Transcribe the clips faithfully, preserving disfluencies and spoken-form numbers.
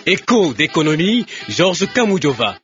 Écho d'économie, Georges Kamoudjova.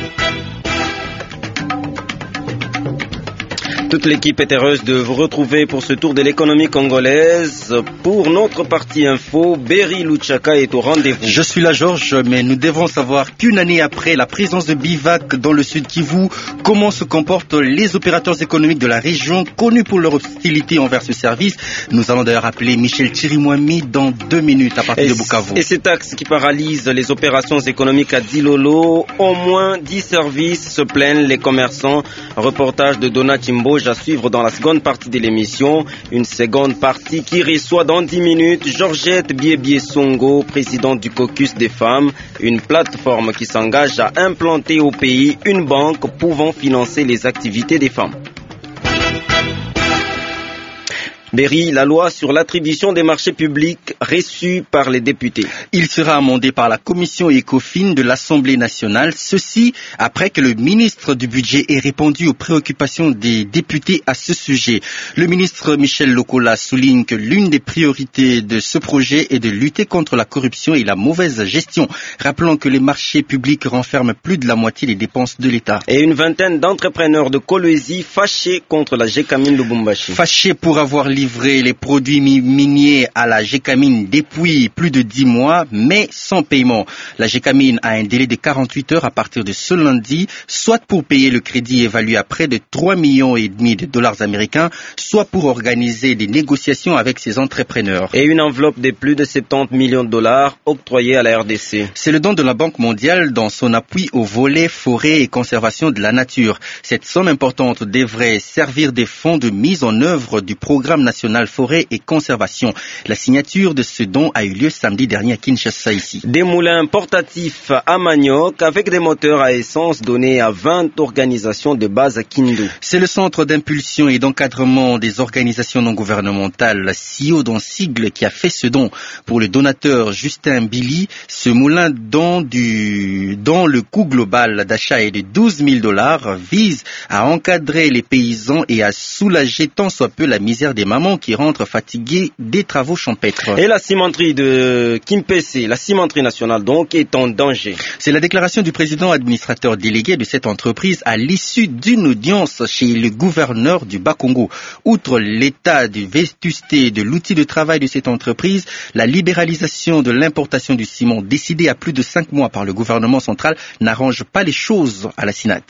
Toute l'équipe est heureuse de vous retrouver pour ce tour de l'économie congolaise. Pour notre partie info, Berry Luchaka est au rendez-vous. Je suis là, Georges, mais nous devons savoir qu'une année après la présence de Bivac dans le Sud Kivu, comment se comportent les opérateurs économiques de la région, connus pour leur hostilité envers ce service. Nous allons d'ailleurs appeler Michel Chirimwami dans deux minutes à partir et de Bukavu. Et cet axe qui paralyse les opérations économiques à Dilolo, au moins dix services se plaignent les commerçants. Reportage de Dona Chimbo à suivre dans la seconde partie de l'émission. Une seconde partie qui reçoit dans dix minutes Georgette Biebie-Songo, présidente du caucus des femmes, une plateforme qui s'engage à implanter au pays une banque pouvant financer les activités des femmes. Berry, la loi sur l'attribution des marchés publics reçue par les députés. Il sera amendé par la commission ECOFIN de l'Assemblée nationale, ceci après que le ministre du budget ait répondu aux préoccupations des députés à ce sujet. Le ministre Michel Lokola souligne que l'une des priorités de ce projet est de lutter contre la corruption et la mauvaise gestion, rappelant que les marchés publics renferment plus de la moitié des dépenses de l'État. Et une vingtaine d'entrepreneurs de Kolwezi fâchés contre la Gécamine Lubumbashi. Fâchés pour avoir livré les produits miniers à la Gécamine depuis plus de dix mois, mais sans paiement. La Gécamine a un délai de quarante-huit heures à partir de ce lundi, soit pour payer le crédit évalué à près de trois millions et demi de dollars américains, soit pour organiser des négociations avec ses entrepreneurs. Et une enveloppe de plus de soixante-dix millions de dollars octroyée à la R D C. C'est le don de la Banque mondiale dans son appui au volet forêt et conservation de la nature. Cette somme importante devrait servir des fonds de mise en œuvre du programme national Forêt et Conservation. La signature de ce don a eu lieu samedi dernier à Kinshasa ici. Des moulins portatifs à manioc avec des moteurs à essence donnés à vingt organisations de base à Kindu. C'est le centre d'impulsion et d'encadrement des organisations non gouvernementales, C I O dans sigle, qui a fait ce don. Pour le donateur Justin Billy, ce moulin dont, du, dont le coût global d'achat est de douze mille dollars vise à encadrer les paysans et à soulager tant soit peu la misère des mamans qui rentrent fatigués des travaux champêtres. Et la cimenterie de Kimpese, la cimenterie nationale donc, est en danger. C'est la déclaration du président administrateur délégué de cette entreprise à l'issue d'une audience chez le gouverneur du Bas-Congo. Outre l'état de vétusté de l'outil de travail de cette entreprise, la libéralisation de l'importation du ciment décidée à plus de cinq mois par le gouvernement central n'arrange pas les choses à la SINAT.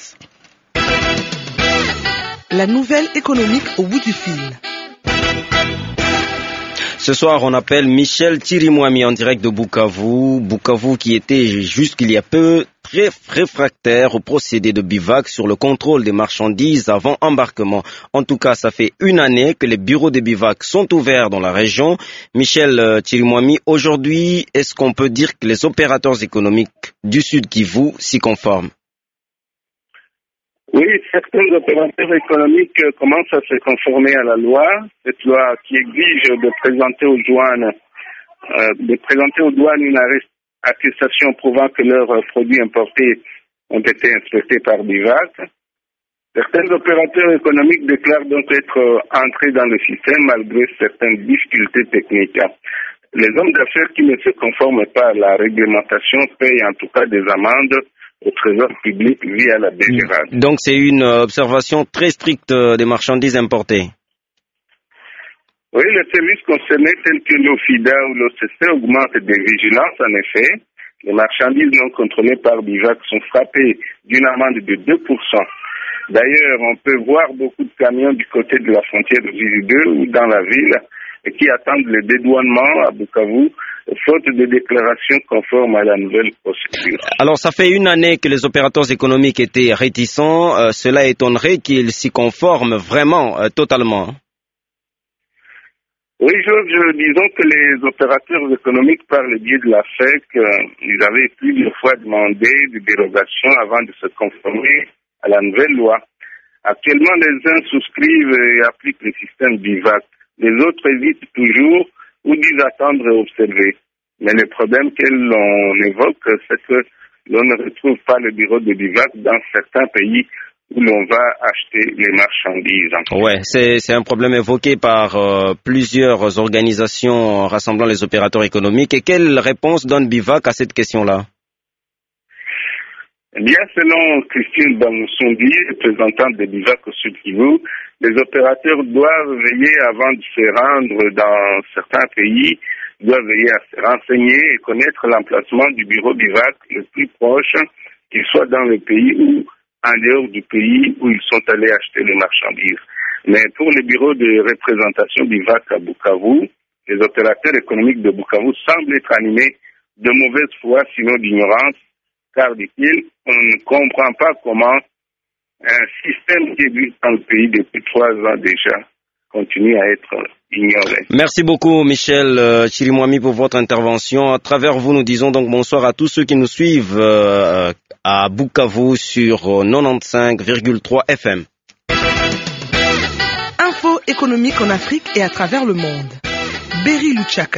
La nouvelle économique au bout du fil. Ce soir, on appelle Michel Chirimwami en direct de Bukavu. Bukavu qui était jusqu'il y a peu très réfractaire au procédé de Bivac sur le contrôle des marchandises avant embarquement. En tout cas, ça fait une année que les bureaux de Bivac sont ouverts dans la région. Michel Chirimwami, aujourd'hui, est-ce qu'on peut dire que les opérateurs économiques du Sud Kivu s'y conforment? Oui, certains opérateurs économiques commencent à se conformer à la loi, cette loi qui exige de présenter aux douanes, euh, de présenter aux douanes une attestation prouvant que leurs produits importés ont été inspectés par Bivac. Certains opérateurs économiques déclarent donc être entrés dans le système malgré certaines difficultés techniques. Les hommes d'affaires qui ne se conforment pas à la réglementation payent en tout cas des amendes au trésor public via la D G R A D. Donc c'est une observation très stricte des marchandises importées. Oui, les services concernés tels que l'OFIDA ou l'O C C augmentent des vigilances en effet. Les marchandises non contrôlées par Bivac sont frappées d'une amende de deux pour cent. D'ailleurs, on peut voir beaucoup de camions du côté de la frontière de Virideux ou dans la ville qui attendent le dédouanement à Bukavu, faute de déclaration conforme à la nouvelle procédure. Alors, ça fait une année que les opérateurs économiques étaient réticents. Euh, cela étonnerait qu'ils s'y conforment vraiment, euh, totalement. Oui, Georges, disons que les opérateurs économiques, par le biais de la F E C, euh, ils avaient plusieurs fois demandé des dérogations avant de se conformer à la nouvelle loi. Actuellement, les uns souscrivent et appliquent le système Bivac. Les autres hésitent toujours ou disent attendre et observer. Mais le problème que l'on évoque, c'est que l'on ne retrouve pas le bureau de Bivac dans certains pays où l'on va acheter les marchandises. Ouais, c'est, c'est un problème évoqué par euh, plusieurs organisations rassemblant les opérateurs économiques. Et quelle réponse donne BIVAC à cette question-là? Eh bien, selon Christine Bamoussoundi, représentante de BIVAC au Sud Kivu, les opérateurs doivent veiller avant de se rendre dans certains pays, doivent veiller à se renseigner et connaître l'emplacement du bureau BIVAC le plus proche, qu'il soit dans le pays ou en dehors du pays où ils sont allés acheter les marchandises. Mais pour le bureau de représentation BIVAC à Bukavu, les opérateurs économiques de Bukavu semblent être animés de mauvaise foi, sinon d'ignorance, car, dit-il, on ne comprend pas comment un système qui existe dans le pays depuis trois ans déjà continue à être ignoré. Merci beaucoup, Michel Chirimwami, pour votre intervention. À travers vous, nous disons donc bonsoir à tous ceux qui nous suivent euh, à Bukavu sur quatre-vingt-quinze virgule trois F M. Info économique en Afrique et à travers le monde. Berry Luchaka.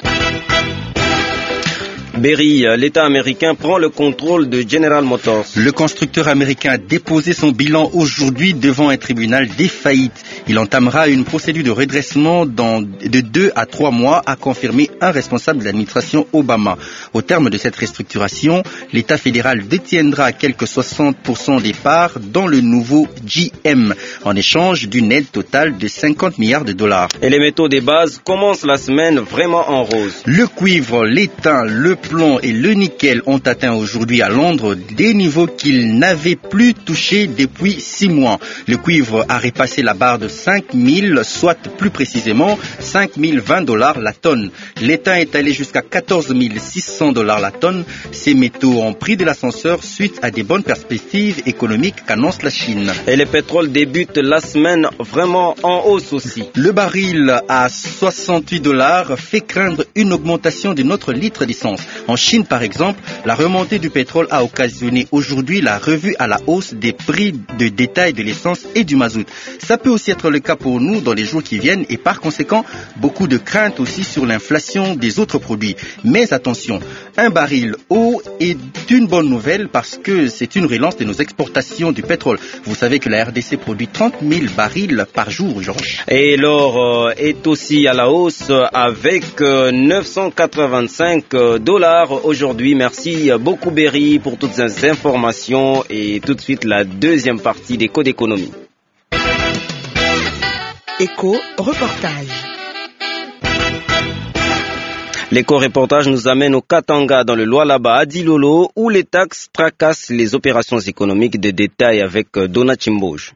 Berry, l'État américain prend le contrôle de General Motors. Le constructeur américain a déposé son bilan aujourd'hui devant un tribunal des faillites. Il entamera une procédure de redressement dans de deux à trois mois, a confirmé un responsable de l'administration Obama. Au terme de cette restructuration, l'État fédéral détiendra quelques soixante pour cent des parts dans le nouveau G M, en échange d'une aide totale de cinquante milliards de dollars. Et les métaux des bases commencent la semaine vraiment en rose. Le cuivre, l'étain, le plomb et le nickel ont atteint aujourd'hui à Londres des niveaux qu'ils n'avaient plus touchés depuis six mois. Le cuivre a repassé la barre de cinq mille, soit plus précisément cinq mille vingt dollars la tonne. L'étain est allé jusqu'à quatorze mille six cents dollars la tonne. Ces métaux ont pris de l'ascenseur suite à des bonnes perspectives économiques qu'annonce la Chine. Et le pétrole débute la semaine vraiment en hausse aussi. Le baril à soixante-huit dollars fait craindre une augmentation de notre litre d'essence. En Chine, par exemple, la remontée du pétrole a occasionné aujourd'hui la revue à la hausse des prix de détail de l'essence et du mazout. Ça peut aussi être le cas pour nous dans les jours qui viennent et par conséquent, beaucoup de craintes aussi sur l'inflation des autres produits. Mais attention, un baril haut est une bonne nouvelle parce que c'est une relance de nos exportations du pétrole. Vous savez que la R D C produit trente mille barils par jour, Georges. Et l'or euh, est aussi à la hausse avec euh, neuf cent quatre-vingt-cinq dollars aujourd'hui. Merci beaucoup Berry pour toutes ces informations et tout de suite la deuxième partie des codes d'économie. Éco reportage. L'éco-reportage nous amène au Katanga, dans le Lualaba, à Dilolo, où les taxes tracassent les opérations économiques de détail avec Dona Chimboj.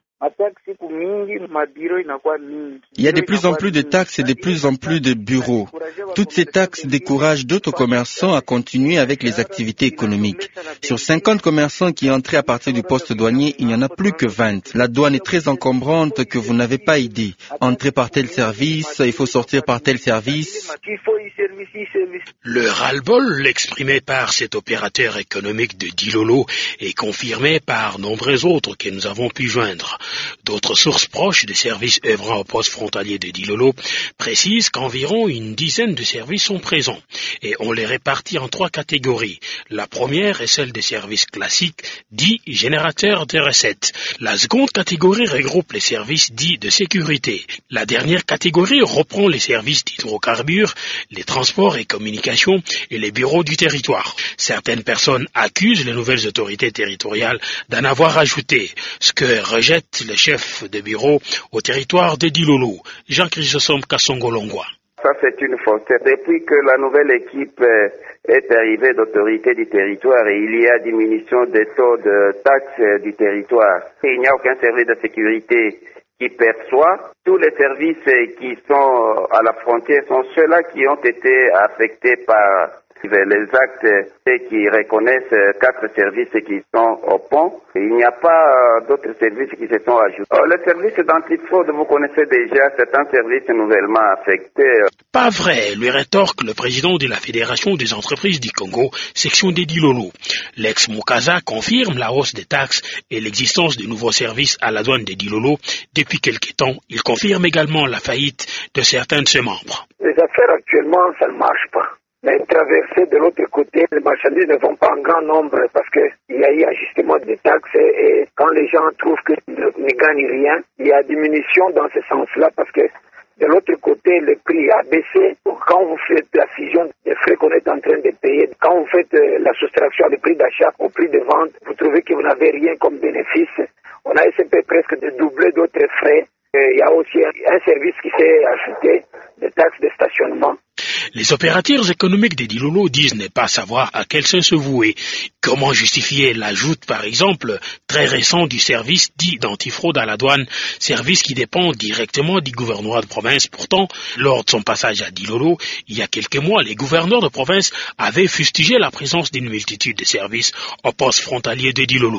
Il y a de plus en plus de taxes et de plus en plus de bureaux. Toutes ces taxes découragent d'autres commerçants à continuer avec les activités économiques. Sur cinquante commerçants qui entraient à partir du poste douanier, il n'y en a plus que vingt. La douane est très encombrante que vous n'avez pas idée. Entrer par tel service, il faut sortir par tel service. Le ras-le-bol exprimé par cet opérateur économique de Dilolo est confirmé par nombreux autres que nous avons pu joindre. D'autres sources proches des services œuvrant au poste frontalier de Dilolo précisent qu'environ une dizaine de services sont présents et on les répartit en trois catégories. La première est celle des services classiques, dits générateurs de recettes. La seconde catégorie regroupe les services dits de sécurité. La dernière catégorie reprend les services d'hydrocarbures, les transports et communications et les bureaux du territoire. Certaines personnes accusent les nouvelles autorités territoriales d'en avoir ajouté, ce que rejette le chef de bureau au territoire de Dilolo, Jean-Chrysostome Kassongo-Longwa. Ça, c'est une faute. Depuis que la nouvelle équipe est arrivée d'autorité du territoire et il y a diminution des taux de taxes du territoire, il n'y a aucun service de sécurité qui perçoit. Tous les services qui sont à la frontière sont ceux-là qui ont été affectés par les actes qui reconnaissent quatre services qui sont au pont. Il n'y a pas d'autres services qui se sont ajoutés. Le service d'antifraude, vous connaissez déjà, c'est un service nouvellement affecté. Pas vrai, lui rétorque le président de la Fédération des entreprises du Congo, section des Dilolo. L'ex-Mukaza confirme la hausse des taxes et l'existence de nouveaux services à la douane des Dilolo depuis quelques temps. Il confirme également la faillite de certains de ses membres. Les affaires actuellement, ça ne marche pas. Mais traverser de l'autre côté, les marchandises ne vont pas en grand nombre parce qu'il y a eu ajustement des taxes et quand les gens trouvent qu'ils ne, ne gagnent rien, il y a diminution dans ce sens-là parce que de l'autre côté, le prix a baissé. Quand vous faites la fusion des frais qu'on est en train de payer, quand vous faites la soustraction du prix d'achat au prix de vente, vous trouvez que vous n'avez rien comme bénéfice. On a essayé presque de doubler d'autres frais. Il y a aussi un service qui s'est ajouté, des taxes de stationnement. Les opérateurs économiques des Dilolo disent ne pas savoir à quel sein se vouer. Comment justifier l'ajout, par exemple, très récent du service dit d'antifraude à la douane, service qui dépend directement du gouvernorat de province. Pourtant, lors de son passage à Dilolo, il y a quelques mois, les gouverneurs de province avaient fustigé la présence d'une multitude de services au poste frontalier de Dilolo.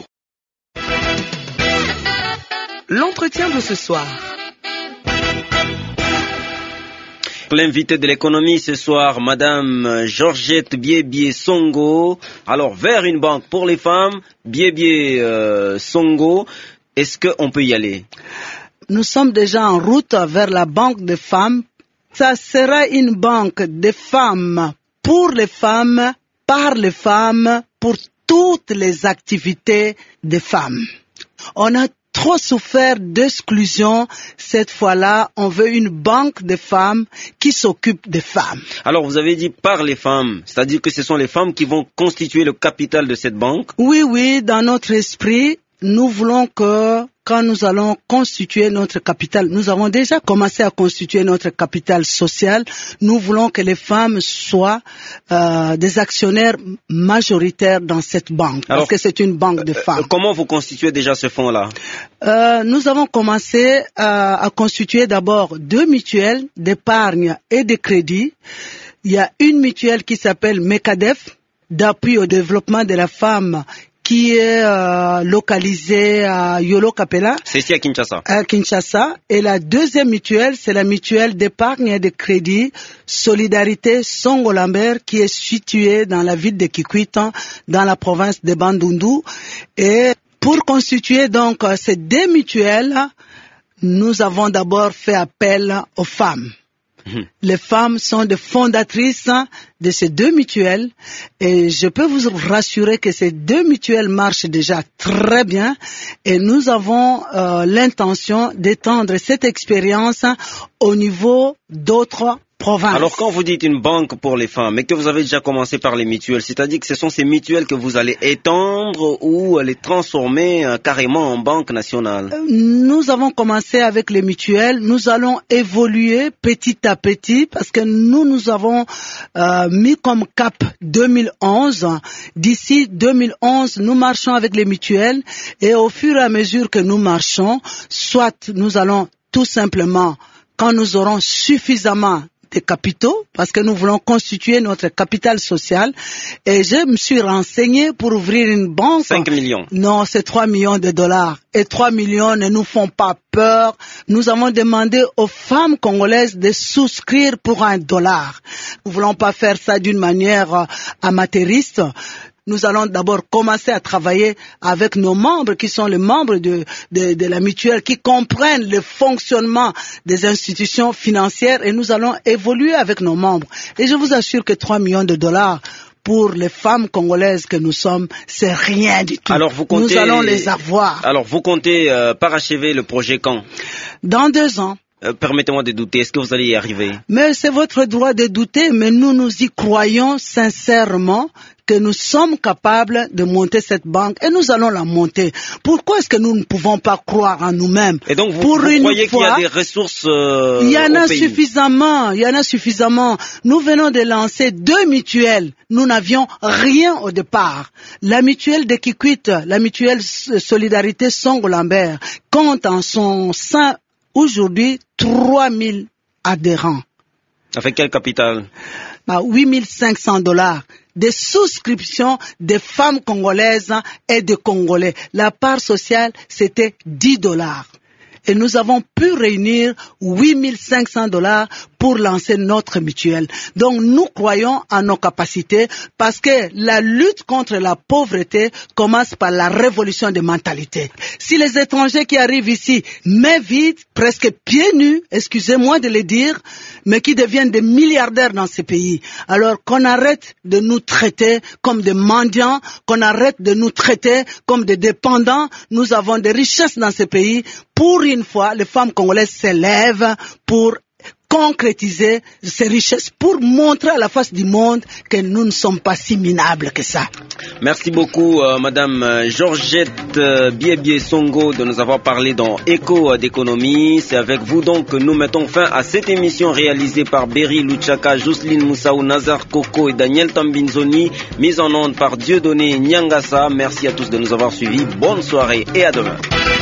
L'entretien de ce soir. L'invité de l'économie ce soir, Madame Georgette Biebie Songo. Alors, vers une banque pour les femmes, Biebie euh, Songo, est-ce qu'on peut y aller? Nous sommes déjà en route vers la banque des femmes. Ça sera une banque des femmes, pour les femmes, par les femmes, pour toutes les activités des femmes. On a trop souffert d'exclusion. Cette fois-là, on veut une banque de femmes qui s'occupe des femmes. Alors, vous avez dit par les femmes, c'est-à-dire que ce sont les femmes qui vont constituer le capital de cette banque? Oui, oui, dans notre esprit, nous voulons que quand nous allons constituer notre capital, nous avons déjà commencé à constituer notre capital social, nous voulons que les femmes soient euh, des actionnaires majoritaires dans cette banque, alors, parce que c'est une banque de femmes. Euh, comment vous constituez déjà ce fonds-là? euh, Nous avons commencé à, à constituer d'abord deux mutuelles d'épargne et de crédit. Il y a une mutuelle qui s'appelle MECADEF, d'appui au développement de la femme, qui est euh, localisée à Yolo Capella. C'est ici à Kinshasa. À Kinshasa. Et la deuxième mutuelle, c'est la mutuelle d'épargne et de crédit Solidarité Songo-Lambert, qui est située dans la ville de Kikwit, dans la province de Bandundu. Et pour constituer donc ces deux mutuelles, nous avons d'abord fait appel aux femmes. Les femmes sont des fondatrices de ces deux mutuelles et je peux vous rassurer que ces deux mutuelles marchent déjà très bien et nous avons euh, l'intention d'étendre cette expérience au niveau d'autres provinces. Alors quand vous dites une banque pour les femmes et que vous avez déjà commencé par les mutuelles, c'est-à-dire que ce sont ces mutuelles que vous allez étendre ou les transformer euh, carrément en banque nationale? Nous avons commencé avec les mutuelles, nous allons évoluer petit à petit parce que nous, nous avons euh, mis comme cap deux mille onze. D'ici deux mille onze, nous marchons avec les mutuelles et au fur et à mesure que nous marchons, soit nous allons tout simplement, quand nous aurons suffisamment de capitaux, parce que nous voulons constituer notre capital social, et je me suis renseigné pour ouvrir une banque. cinq millions. Non, c'est trois millions de dollars. Et trois millions ne nous font pas peur. Nous avons demandé aux femmes congolaises de souscrire pour un dollar. Nous voulons pas faire ça d'une manière amateuriste. Nous allons d'abord commencer à travailler avec nos membres qui sont les membres de, de, de la mutuelle, qui comprennent le fonctionnement des institutions financières et nous allons évoluer avec nos membres. Et je vous assure que trois millions de dollars pour les femmes congolaises que nous sommes, c'est rien du tout. Alors vous comptez, nous allons les avoir. Alors vous comptez euh, parachever le projet quand? Dans deux ans. Euh, permettez-moi de douter, est-ce que vous allez y arriver? Mais c'est votre droit de douter, mais nous nous y croyons sincèrement que nous sommes capables de monter cette banque et nous allons la monter. Pourquoi est-ce que nous ne pouvons pas croire en nous-mêmes? Et donc vous, Pour vous une croyez fois, qu'il y a des ressources euh, il y en a au pays? suffisamment, il y en a suffisamment. Nous venons de lancer deux mutuelles. Nous n'avions rien au départ. La mutuelle de Kikwit, la mutuelle Solidarité Songo-Lambert, compte en son sein aujourd'hui trois mille adhérents. Avec quel capital? Bah, huit mille cinq cents dollars. Des souscriptions des femmes congolaises et des Congolais. La part sociale, c'était dix dollars. et nous avons pu réunir huit mille cinq cents dollars pour lancer notre mutuelle. Donc nous croyons en nos capacités parce que la lutte contre la pauvreté commence par la révolution des mentalités. Si les étrangers qui arrivent ici, mains vides, presque pieds nus, excusez-moi de le dire, mais qui deviennent des milliardaires dans ces pays, alors qu'on arrête de nous traiter comme des mendiants, qu'on arrête de nous traiter comme des dépendants. Nous avons des richesses dans ces pays. Pour une fois, les femmes congolaises s'élèvent pour concrétiser ces richesses, pour montrer à la face du monde que nous ne sommes pas si minables que ça. Merci beaucoup, euh, Madame Georgette euh, Biebie Songo, de nous avoir parlé dans Écho d'économie. C'est avec vous donc que nous mettons fin à cette émission réalisée par Berry Luchaka, Jocelyne Moussaou, Nazar Koko et Daniel Tambinzoni, mise en onde par Dieudonné Nyangasa. Merci à tous de nous avoir suivis. Bonne soirée et à demain.